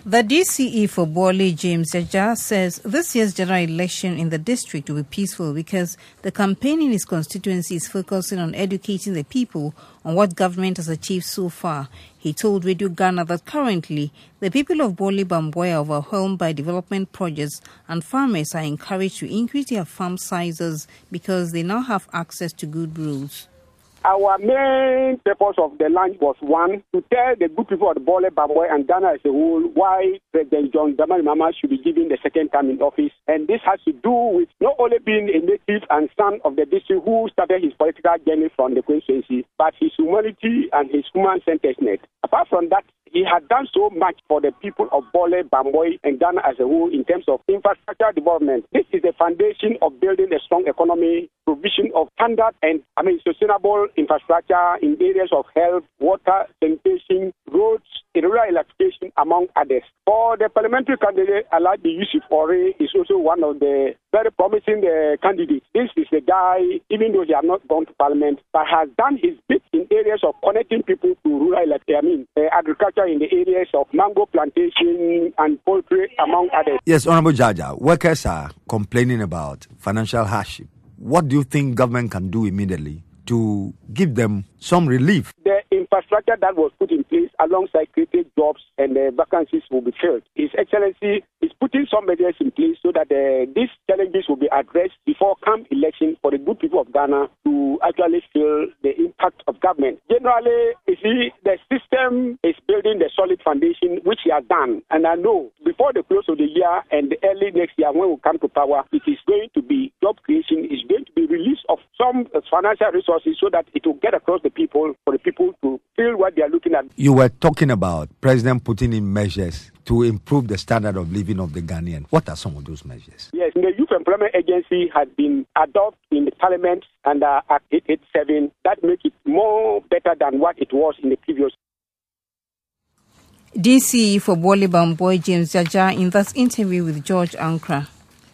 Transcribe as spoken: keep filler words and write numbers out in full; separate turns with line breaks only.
The D C E for Bole, James Jaja, says this year's general election in the district will be peaceful because the campaign in his constituency is focusing on educating the people on what government has achieved so far. He told Radio Ghana that currently the people of Bole Bamboi are overwhelmed by development projects and farmers are encouraged to increase their farm sizes because they now have access to good roads.
Our main purpose of the launch was, one, to tell the good people of the Bole Bamboi and Ghana as a whole why President John Dramani Mahama should be given the second time in office. And this has to do with not only being a native and son of the district who started his political journey from the constituency, but his humanity and his human-centeredness. Apart from that, he had done so much for the people of Bole, Bamboi, and Ghana as a whole in terms of infrastructure development. This is the foundation of building a strong economy, provision of standard and, I mean, sustainable infrastructure in areas of health, water, sanitation, roads, rural electrification, among others. For the parliamentary candidate, Alhaji Yusuf Ore is also one of the very promising uh, candidates. This is the guy, even though he has not gone to parliament, but has done his bit in areas of connecting people to rural, I mean, uh, agriculture in the areas of mango plantation and poultry, among others.
Yes, Honorable Jaja, workers are complaining about financial hardship. What do you think government can do immediately to give them some relief?
The infrastructure that was put in place alongside created jobs and uh, vacancies will be filled. His Excellency is putting some measures in place so that uh, these challenges will be addressed before come election for the good people of Ghana to actually feel the impact of government. Generally, you see, the system is building the solid foundation, which he has done. And I know before the close of the year and the early next year when we come to power, it is going to be job creation, is going to be release of some uh, financial resources so that it will get across the people, for the people to feel what they are looking at.
You were talking about President putting in measures to improve the standard of living of the Ghanaian. What are some of those measures?
Yes, the Youth Employment Agency has been adopted in the Parliament under Act eight eighty-seven. That makes it more better than what it was in the previous.
D C E for Bole Bamboi, James Jaja, in that interview with George Ankra.